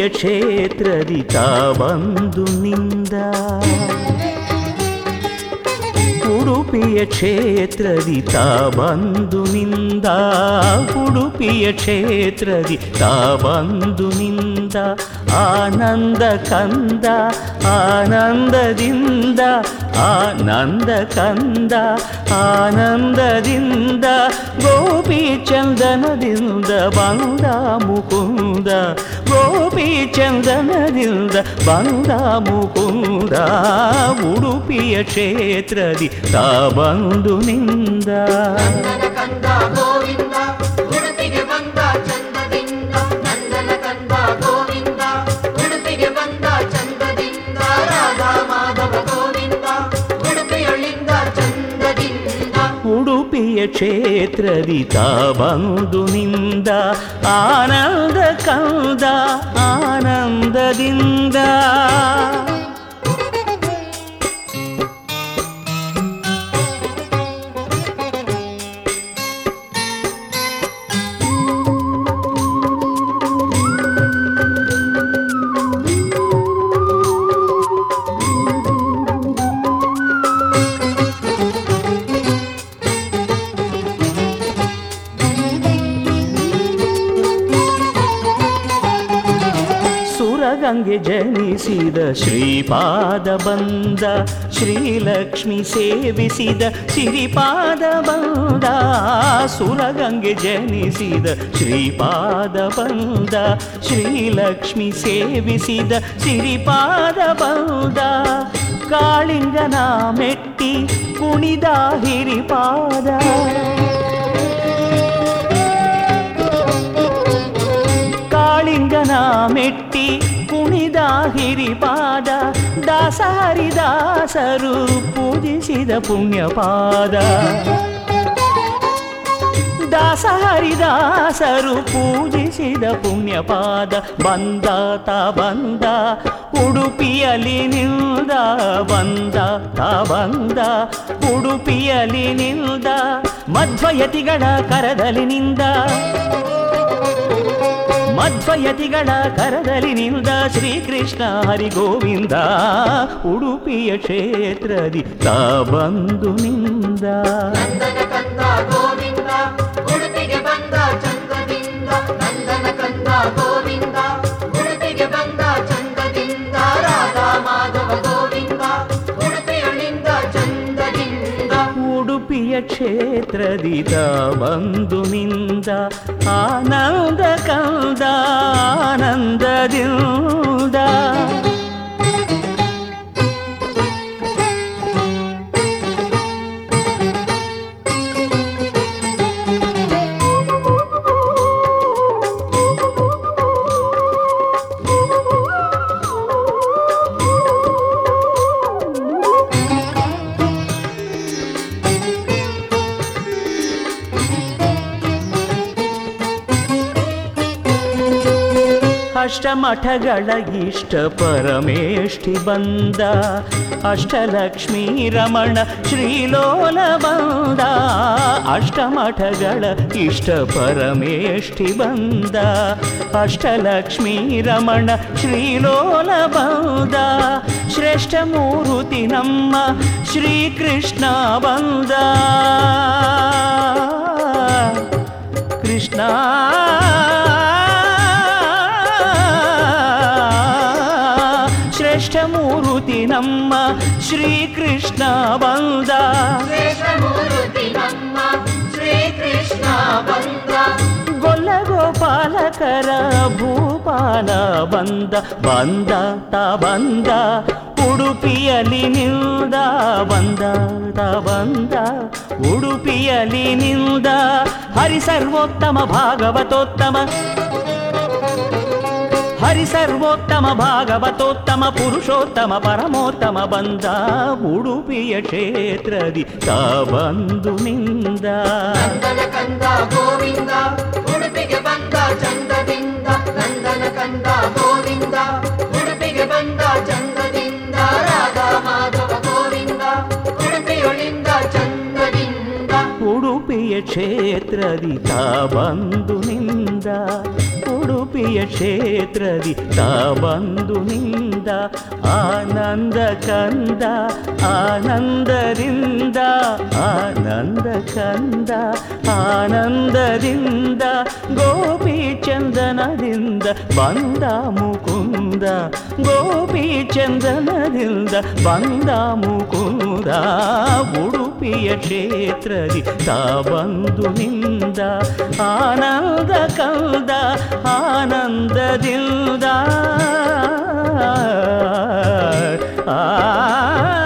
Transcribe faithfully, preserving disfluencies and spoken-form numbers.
ಉಡುಪಿಯ ಕ್ಷೇತ್ರದಿ ತಾ ಬಂದು ನಿಂದ ಉಡುಪಿಯ ಕ್ಷೇತ್ರದಿ ತಾ ಬಂದು ನಿಂದ ಉಡುಪಿಯ ಕ್ಷೇತ್ರದಿ ತಾ ಬಂದು ನಿಂದ ಆನಂದ ಕಂದ ಆನಂದದಿಂದ ಆನಂದ ಕಂದ ಆನಂದದಿಂದ ಗೋಪಿ ಚಂದನದಿಂದ ಬಂದ ಮುಕುಂದ ಗೋಪಿ ಚಂದನದಿಂದ ಬಂದ ಮುಕುಂದ ಉಡುಪಿಯ ಕ್ಷೇತ್ರದಿ ತಾ ಬಂದು ನಿಂದ ಉಡುಪಿಯ ಕ್ಷೇತ್ರದಿ ತಾ ಬಂದು ನಿಂದ ಆನಂದ ಕಂದ ಆನಂದದಿಂದ ಗಂಗೆ ಜನಿಸಿದ ಶ್ರೀಪಾದ ಬಂದ ಶ್ರೀಲಕ್ಷ್ಮಿ ಸೇವಿಸಿದ ಸಿರಿಪಾದ ಬಂದ ಸುರಗಂಗೆ ಜನಿಸಿದ ಶ್ರೀಪಾದ ಬಂದ ಶ್ರೀಲಕ್ಷ್ಮಿ ಸೇವಿಸಿದ ಸಿರಿಪಾದ ಬಂದ ಕಾಳಿಂಗನ ಮೆಟ್ಟಿ ಕುಣಿದ ಹಿರಿಪಾದ ಕಾಳಿಂಗನ ಮೆಟ್ಟಿ ಕುಣಿದ ಹಿರಿಪಾದ ದಾಸ ಹರಿದಾಸರು ಪೂಜಿಸಿದ ಪುಣ್ಯಪಾದ ದಾಸ ಹರಿದಾಸರು ಪೂಜಿಸಿದ ಪುಣ್ಯಪಾದ ಬಂದ ತಾ ಬಂದ ಉಡುಪಿಯಲ್ಲಿ ನಿಲ್ದ ಬಂದ ತಾ ಬಂದ ಉಡುಪಿಯಲ್ಲಿ ನಿಲ್ದ ಮಧ್ವಯತಿಗಳ ಕರದಲ್ಲಿ ನಿಂದ ಮಧ್ವಯತಿಗಳ ಕರದಲ್ಲಿ ನಿಂದ ಶ್ರೀಕೃಷ್ಣ ಹರಿ ಗೋವಿಂದ ಉಡುಪಿಯ ಕ್ಷೇತ್ರದಿ ತಾ ಬಂದು ನಿಂದ ಉಡುಪಿಯ ಕ್ಷೇತ್ರದಿ ತಾ ಬಂದು ನಿಂದ ಆನಂದ ಕಂದ ಆನಂದದಿಂದ ಅಷ್ಟಮಠಗಳ ಇಷ್ಟ ಪರಮೇಷ್ಠಿ ಬಂದ ಅಷ್ಟಲಕ್ಷ್ಮೀ ರಮಣ ಶ್ರೀಲೋಲ ಬಂದ ಅಷ್ಟಮಠಗಳ ಇಷ್ಟ ಪರಮೇಷ್ಠಿ ಬಂದ ಅಷ್ಟಲಕ್ಷ್ಮೀ ರಮಣ ಶ್ರೀಲೋಲ ಬಂದ ಶ್ರೇಷ್ಠ ಮೂರುತಿ ನಮ್ಮ ಶ್ರೀಕೃಷ್ಣ ಬಂದ ಕೃಷ್ಣ ಶ್ರೇಷ್ಠ ಮೂರುತಿ ನಮ್ಮ ಶ್ರೀಕೃಷ್ಣ ಬಂದ ಗೊಲ್ಲ ಗೋಪಾಲಕರ ಭೂಪಾಲ ಬಂದ ಬಂದ ತಾ ಬಂದ ಉಡುಪಿಯಲ್ಲಿ ನಿಲ್ದ ಬಂದ ತಾ ಬಂದ ಉಡುಪಿಯಲ್ಲಿ ನಿಲ್ದ ಹರಿ ಸರ್ವೋತ್ತಮ ಭಾಗವತೋತ್ತಮ ಹರಿ ಸರ್ವೋತ್ತಮ ಭಾಗವತೋತ್ತಮ ಪುರುಷೋತ್ತಮ ಪರಮೋತ್ತಮ ಬಂದ ಉಡುಪಿಯ ಕ್ಷೇತ್ರದಿ ತಾ ಬಂದು ನಿಂದ ನಂದನ ಕಂದ ಗೋವಿಂದ ಉಡುಪಿಗೆ ಬಂದ ಚಂದದಿಂದ ನಂದನ ಕಂದ ಗೋವಿಂದ ಉಡುಪಿಗೆ ಬಂದ ಚಂದದಿಂದ ರಾಧಾ ಮಾಧವ ಗೋವಿಂದ ಉಡುಪಿಯೊಳಿಂದ ಚಂದದಿಂದ ಉಡುಪಿ ಉಡುಪಿಯ ಕ್ಷೇತ್ರದಿ ತಾ ಬಂದು ನಿಂದ ಉಡುಪಿಯ ಕ್ಷೇತ್ರದಿ ತಾ ಬಂದು ನಿಂದ ಆನಂದ ಕಂದ ಆನಂದದಿಂದ ಆನಂದ ಕಂದ ಆನಂದದಿಂದ ಗೋಪಿ ಚಂದನದಿಂದ ಬಂದ ಮುಕುಂದ ಗೋಪಿ ಚಂದನದಿಂದ ಬಂದ ಮುಕುಂದ ಉಡುಪಿಯ ಕ್ಷೇತ್ರದಿ ತಾ ಬಂದು ನಿಂದ ಆನಂದ ಕಂದ ಆನಂದದಿಂದ ಆ